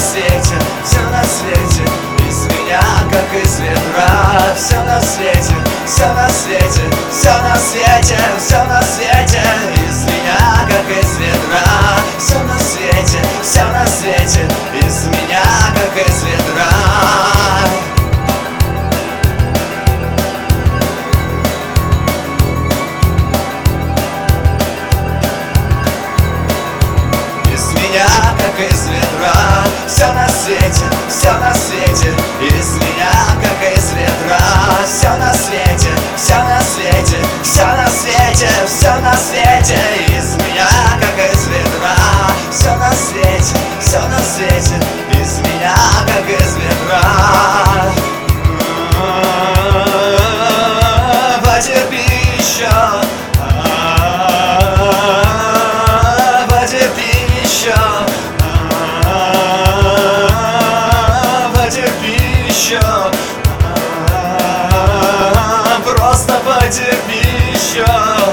свете, все на свете из меня, как из ведра. Все на свете, все на свете, все на свете, все на свете из меня, как из ведра. Все на свете, все на свете из меня, как из ведра. Как из ведра, все на свете, все на свете из меня, как из ведра. Все на свете, все на свете, все на свете, все на свете из меня, как из ведра. Все на свете, все на свете из меня, как из ведра. Потерпи еще, потерпи еще. Просто потерпи еще.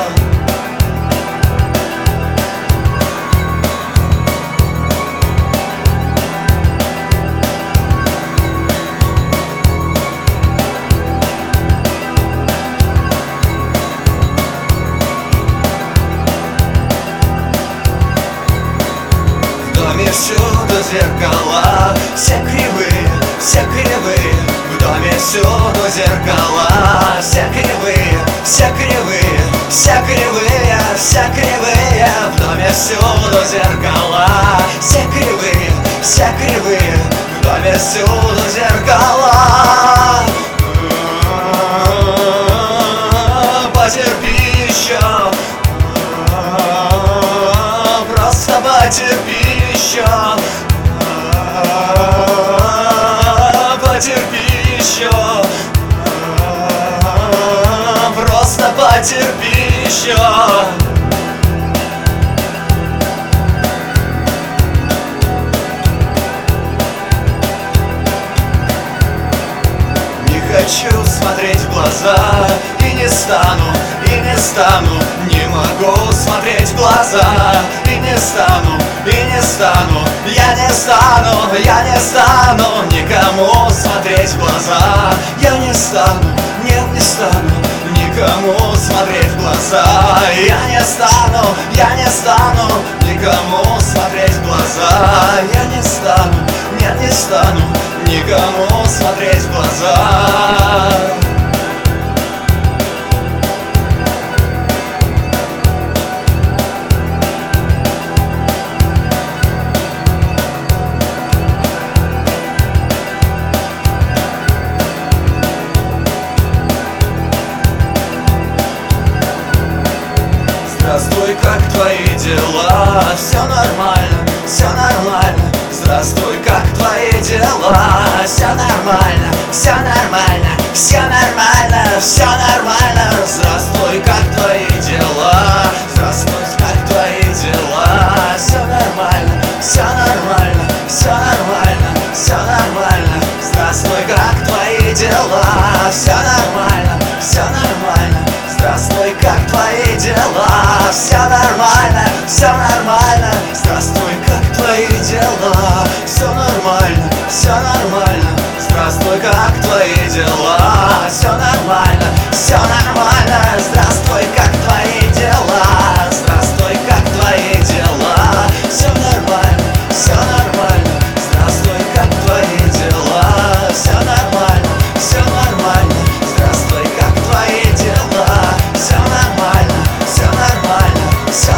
В доме всюду зеркала, все кривые, все кривые. В доме всюду зеркала, все кривые, все кривые, все кривые, все кривые. В доме всюду зеркала, все кривые, все кривые. В доме всюду зеркала. Потерпи еще, просто потерпи еще. Потерпи еще, просто потерпи еще. Не хочу смотреть в глаза, и не стану, и не стану. Не могу смотреть в глаза, и не стану, и не стану. Я не стану, я не стану никому смотреть в глаза. Я не стану, нет, не стану никому смотреть в глаза. Я не стану, я не стану никому смотреть в глаза. Я не стану, нет, не стану никому смотреть в глаза. Здравствуй, как твои дела? Все нормально, все нормально. Здравствуй, как твои дела? Все нормально, все нормально, все нормально, все нормально. Здравствуй, как твои дела? Здравствуй, как твои дела? Все нормально, все нормально, все нормально, все нормально. Здравствуй, как твои дела? Все нормально, все нормально. Здравствуй, как твои дела? Все нормально, все нормально. Здравствуй, как твои дела? Все нормально, все нормально. Здравствуй, как твои дела? Все нормально, все нормально. Здравствуй, как твои дела? Здравствуй, как твои дела? Все нормально, все нормально. Здравствуй, как твои дела? Все нормально, все нормально. Здравствуй, как твои дела? Все нормально, все нормально, все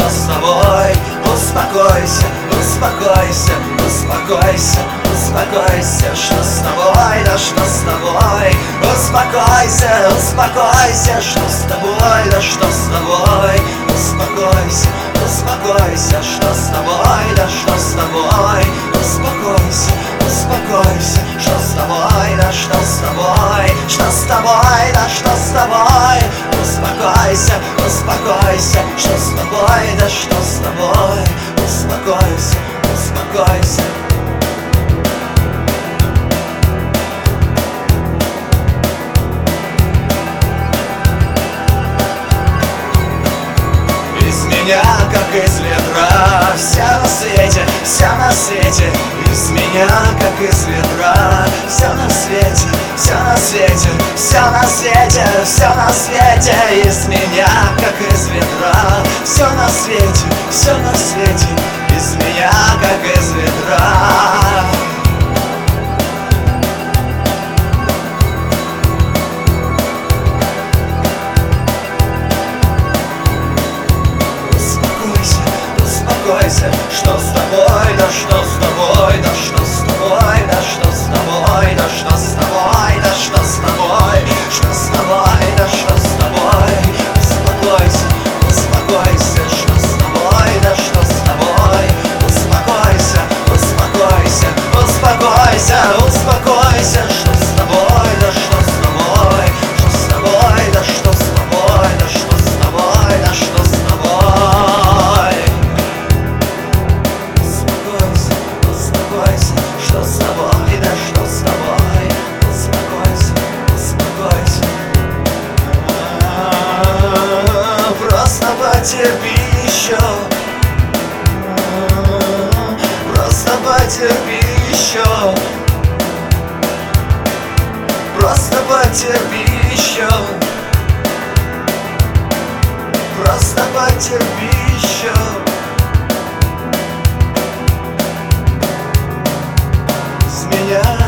что с тобой? Успокойся, успокойся, успокойся, успокойся, что с тобой, да что с тобой? Успокойся, успокойся, что с тобой, да что с тобой? Успокойся, успокойся, что с тобой, да что с тобой? Успокойся, успокойся, что с тобой, да что с тобой? Что с тобой, да что с тобой? Успокойся, успокойся, что с тобой, да что с тобой? Успокойся, успокойся. Из меня, как из ветра, вся на свете, вся на свете. Из меня, как из ветра, вся на свете, вся на свете, вся на свете, вся на свете. Из меня, как из ветра, все на свете, все на свете. Из меня, как из ветра. Успокойся, что с тобой, да что с тобой, да что с тобой, да что с тобой, да что с тобой, да что с тобой, что с тобой, да что с тобой. Успокойся, успокойся, что с тобой, да что с тобой. Успокойся, успокойся, успокойся, успокойся, что с тобой, да что с тобой, что с тобой, да что с тобой, да что с тобой, да что с тобой. Успокойся, что с тобой, да что с тобой? Успокойся, успокойся. Просто потерпи еще. Просто потерпи еще. Просто потерпи еще. Просто потерпи еще. Меня